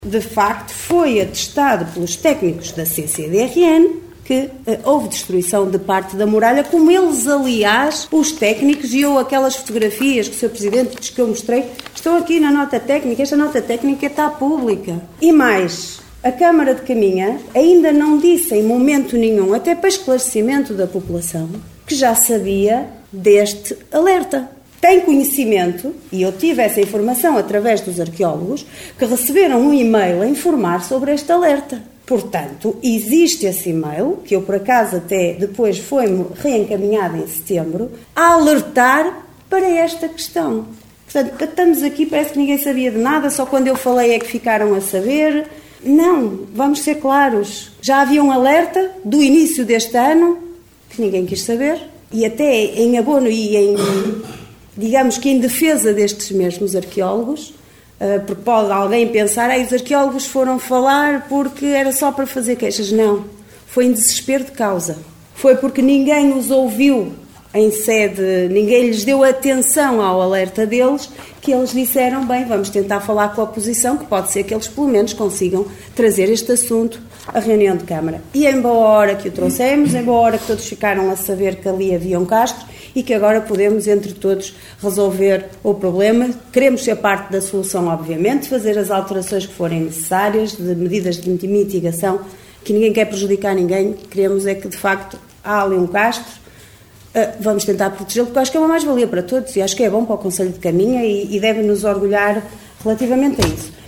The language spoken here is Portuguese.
De facto, foi atestado pelos técnicos da CCDRN que houve destruição de parte da muralha, como eles, aliás, os técnicos, e eu aquelas fotografias que o Sr. Presidente diz que eu mostrei, estão aqui na nota técnica, esta nota técnica está pública. E mais, a Câmara de Caminha ainda não disse em momento nenhum, até para esclarecimento da população, que já sabia deste alerta. Tem conhecimento, e eu tive essa informação através dos arqueólogos, que receberam um e-mail a informar sobre este alerta. Portanto, existe esse e-mail, que eu por acaso até depois foi-me reencaminhado em setembro, a alertar para esta questão. Portanto, estamos aqui, parece que ninguém sabia de nada, só quando eu falei é que ficaram a saber. Não, vamos ser claros. Já havia um alerta do início deste ano, que ninguém quis saber, e até em abono e em, digamos que em defesa destes mesmos arqueólogos, porque pode alguém pensar, os arqueólogos foram falar porque era só para fazer queixas. Não, foi em desespero de causa. Foi porque ninguém os ouviu em sede, ninguém lhes deu atenção ao alerta deles, que eles disseram, bem, vamos tentar falar com a oposição, que pode ser que eles pelo menos consigam trazer este assunto à reunião de Câmara. E em boa hora que o trouxemos, em boa hora que todos ficaram a saber que ali havia um Castro, e que agora podemos, entre todos, resolver o problema. Queremos ser parte da solução, obviamente, fazer as alterações que forem necessárias, de medidas de mitigação, que ninguém quer prejudicar ninguém. Queremos é que, de facto, há ali um Castro, vamos tentar protegê-lo, porque acho que é uma mais-valia para todos, e acho que é bom para o Conselho de Caminha e deve nos orgulhar relativamente a isso.